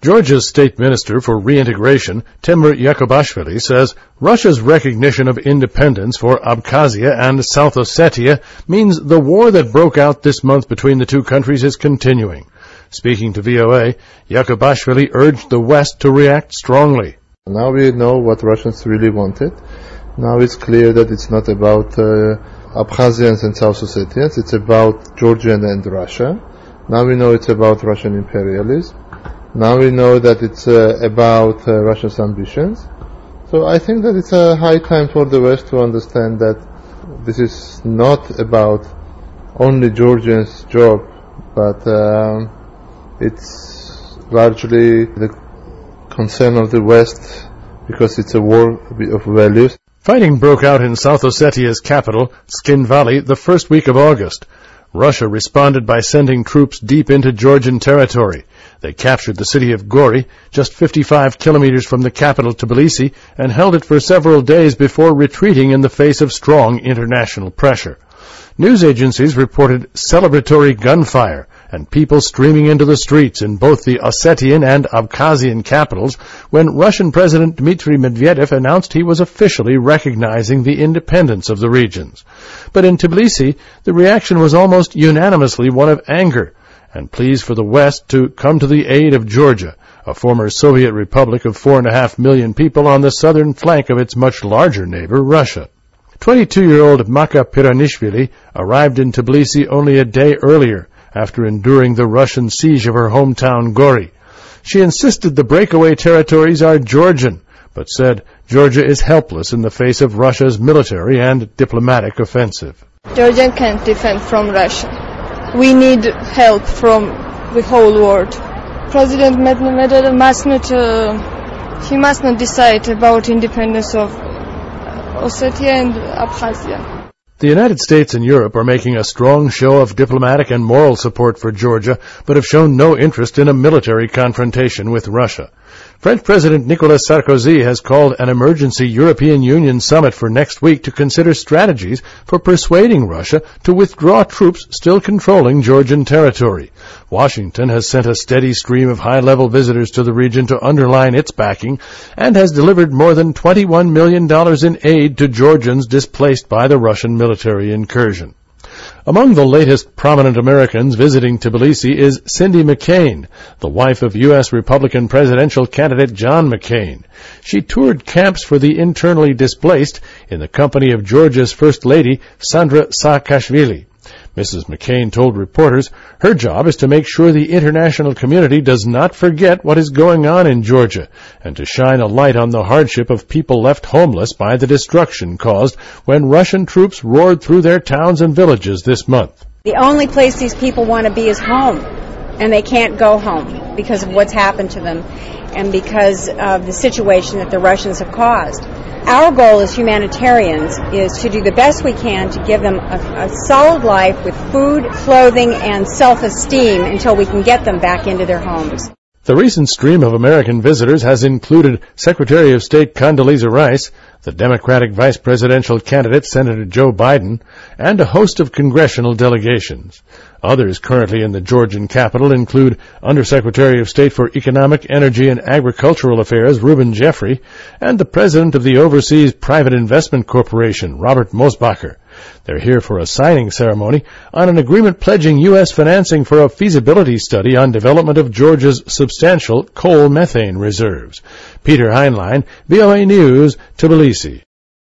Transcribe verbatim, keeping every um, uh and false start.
Georgia's State Minister for Reintegration, Temur Yakubashvili, says Russia's recognition of independence for Abkhazia and South Ossetia means the war that broke out this month between the two countries is continuing. Speaking to V O A, Yakubashvili urged the West to react strongly. Now we know what Russians really wanted. Now it's clear that it's not about uh, Abkhazians and South Ossetians, it's about Georgia and Russia. Now we know it's about Russian imperialism. Now we know that it's uh, about uh, Russia's ambitions. So I think that it's a high time for the West to understand that this is not about only Georgians' job, but um, it's largely the concern of the West because it's a war of values. Fighting broke out in South Ossetia's capital, Tskhinvali, the first week of August. Russia responded by sending troops deep into Georgian territory. They captured the city of Gori, just fifty-five kilometers from the capital Tbilisi, and held it for several days before retreating in the face of strong international pressure. News agencies reported celebratory gunfire and people streaming into the streets in both the Ossetian and Abkhazian capitals when Russian President Dmitry Medvedev announced he was officially recognizing the independence of the regions. But in Tbilisi, the reaction was almost unanimously one of anger and pleas for the West to come to the aid of Georgia, a former Soviet republic of four and a half million people on the southern flank of its much larger neighbor, Russia. twenty-two-year-old Maka Piranishvili arrived in Tbilisi only a day earlier after enduring the Russian siege of her hometown Gori. She insisted the breakaway territories are Georgian, but said Georgia is helpless in the face of Russia's military and diplomatic offensive. Georgia can't defend from Russia. We need help from the whole world. President Medvedev must not, uh, he must not decide about independence of Ossetia and Abkhazia. The United States and Europe are making a strong show of diplomatic and moral support for Georgia, but have shown no interest in a military confrontation with Russia. French President Nicolas Sarkozy has called an emergency European Union summit for next week to consider strategies for persuading Russia to withdraw troops still controlling Georgian territory. Washington has sent a steady stream of high-level visitors to the region to underline its backing and has delivered more than twenty-one million dollars in aid to Georgians displaced by the Russian military incursion. Among the latest prominent Americans visiting Tbilisi is Cindy McCain, the wife of U S Republican presidential candidate John McCain. She toured camps for the internally displaced in the company of Georgia's First Lady, Sandra Saakashvili. Missus McCain told reporters her job is to make sure the international community does not forget what is going on in Georgia and to shine a light on the hardship of people left homeless by the destruction caused when Russian troops roared through their towns and villages this month. The only place these people want to be is home, and they can't go home because of what's happened to them and because of the situation that the Russians have caused. Our goal as humanitarians is to do the best we can to give them a, a solid life with food, clothing, and self-esteem until we can get them back into their homes. The recent stream of American visitors has included Secretary of State Condoleezza Rice, the Democratic vice presidential candidate Senator Joe Biden, and a host of congressional delegations. Others currently in the Georgian capital include Undersecretary of State for Economic, Energy, and Agricultural Affairs Reuben Jeffrey and the President of the Overseas Private Investment Corporation, Robert Mosbacher. They're here for a signing ceremony on an agreement pledging U S financing for a feasibility study on development of Georgia's substantial coal methane reserves. Peter Heinlein, V O A News, Tbilisi.